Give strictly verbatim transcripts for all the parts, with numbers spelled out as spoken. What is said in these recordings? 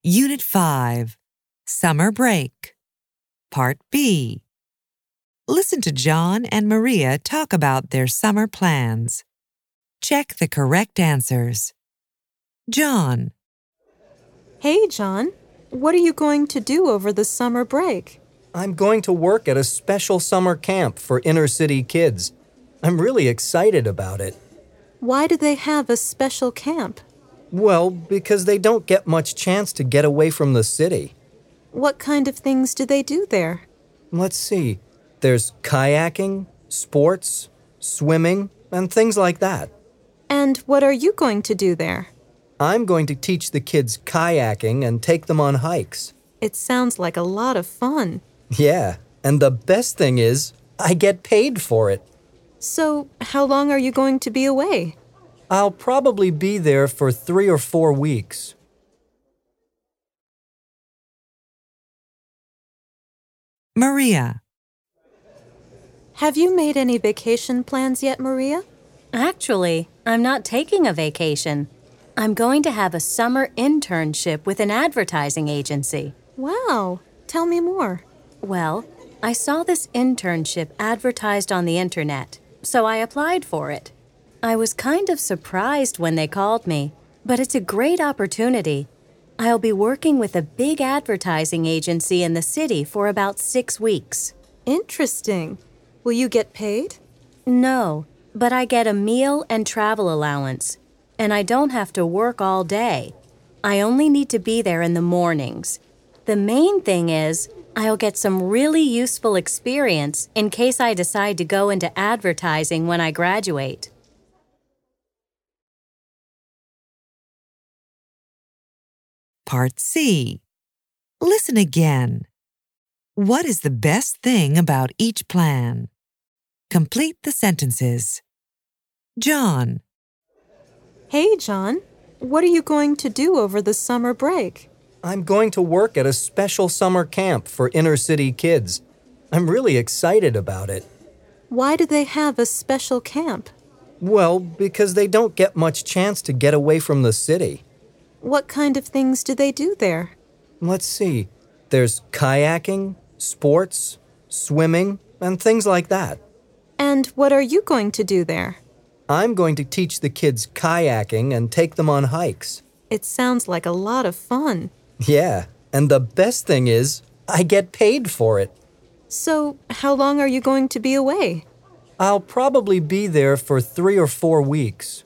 Unit five, Summer Break. Part B. Listen to John and Maria talk about their summer plans. Check the correct answers. John. Hey, John. What are you going to do over the summer break? I'm going to work at a special summer camp for inner-city kids. I'm really excited about it. Why do they have a special camp? Well, because they don't get much chance to get away from the city. What kind of things do they do there? Let's see. There's kayaking, sports, swimming, and things like that. And what are you going to do there? I'm going to teach the kids kayaking and take them on hikes. It sounds like a lot of fun. Yeah, and the best thing is, I get paid for it. So, how long are you going to be away? I'll probably be there for three or four weeks. Maria. Have you made any vacation plans yet, Maria? Actually, I'm not taking a vacation. I'm going to have a summer internship with an advertising agency. Wow, tell me more. Well, I saw this internship advertised on the internet, so I applied for it. I was kind of surprised when they called me, but it's a great opportunity. I'll be working with a big advertising agency in the city for about six weeks. Interesting. Will you get paid? No, but I get a meal and travel allowance, and I don't have to work all day. I only need to be there in the mornings. The main thing is, I'll get some really useful experience in case I decide to go into advertising when I graduate. Part C. Listen again. What is the best thing about each plan? Complete the sentences. John. Hey, John. What are you going to do over the summer break? I'm going to work at a special summer camp for inner-city kids. I'm really excited about it. Why do they have a special camp? Well, because they don't get much chance to get away from the city. What kind of things do they do there? Let's see. There's kayaking, sports, swimming, and things like that. And what are you going to do there? I'm going to teach the kids kayaking and take them on hikes. It sounds like a lot of fun. Yeah, and the best thing is, I get paid for it. So, how long are you going to be away? I'll probably be there for three or four weeks.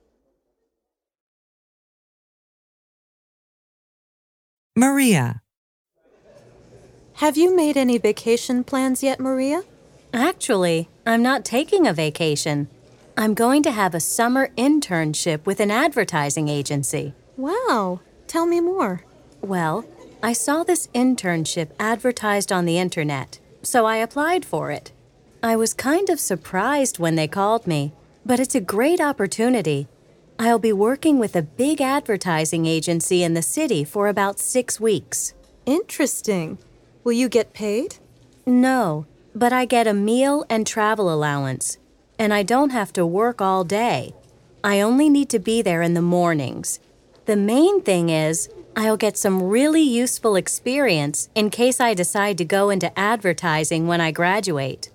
Maria. Have you made any vacation plans yet, Maria? Actually, I'm not taking a vacation. I'm going to have a summer internship with an advertising agency. Wow, tell me more. Well, I saw this internship advertised on the internet, so I applied for it. I was kind of surprised when they called me, but it's a great opportunity. I'll be working with a big advertising agency in the city for about six weeks. Interesting. Will you get paid? No, but I get a meal and travel allowance, and I don't have to work all day. I only need to be there in the mornings. The main thing is, I'll get some really useful experience in case I decide to go into advertising when I graduate.